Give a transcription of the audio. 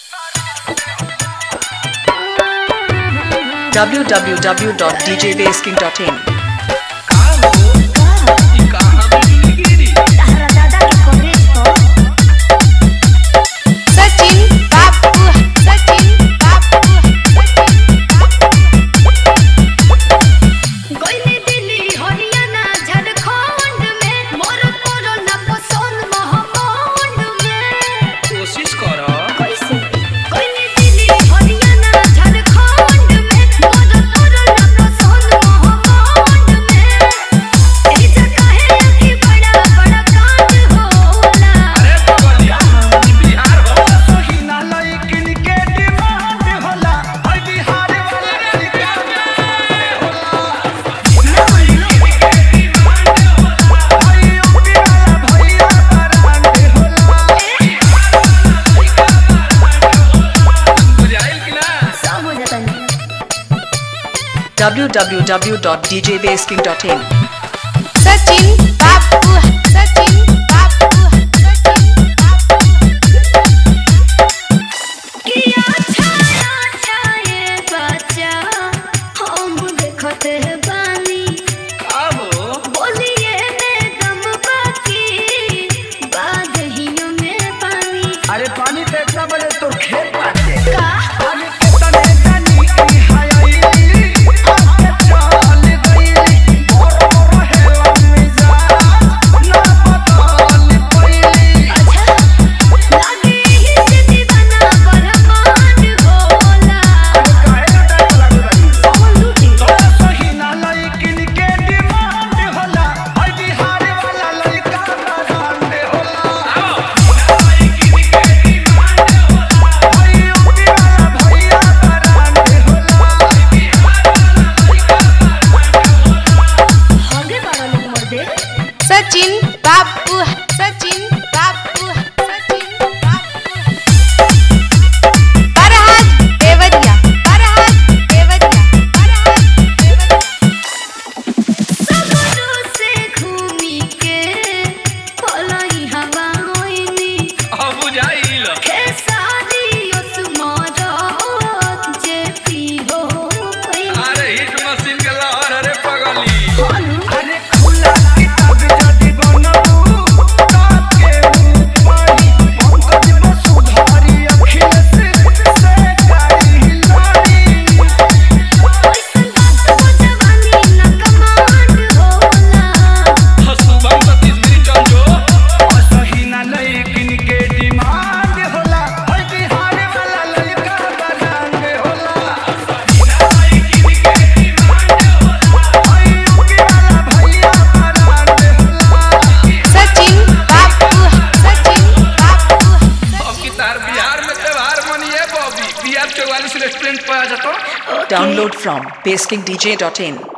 www.djbasking.in www.djbasking.in Sachin Babu किया छाया छाये बच्चा हम देखते बानी अब बोलिए मैडम बाकी बादहियों में पानी अरे पानी पे इतना बजे तो खेत बाटे का पानी पे तने जानी की हायली आके चल गई और हेला मिजा ना बदल पईली अच्छा लागे ही से दीवाना बरमान होला काहे डर लगई कौन लूटी तो सही ना लइकिन के डिमांड होला हर बिहार वाला लइका ब्रांड होला लइकिन के डिमांड होला हई यूपी वाला भैया ब्रांड होला बिहार वाला लइका आगे बारा लोग मर दे Sachin Babu Farhad Devadiya सगरो से घूमी के पलाई हवा होइनी अब बुझाइल खेसारी ओसमारा जे पी हो कोई अरे हिट मशीन के लहर रे पगली हालू अरे खुला किताब जदी बनबू ताके ऊपरी पंकज वसुधारी अखिलेश से गाड़ी हिलारी ऐसन बात को जवानी न कमांड होला शुभम सतीश मिर्चन जो असही ना लइकिन के डिमांड होला हर बिहार वाला लइका ब्रांड होला असही ना लइकिन के डिमांड होला हई यूपी वाला भैया ब्रांड होला Sachin Babu अब की तार बिहार में त्योहार मनिए बॉबी बिहार 44 रेस्टोरेंट पे आ जातो Download from baskingdj.in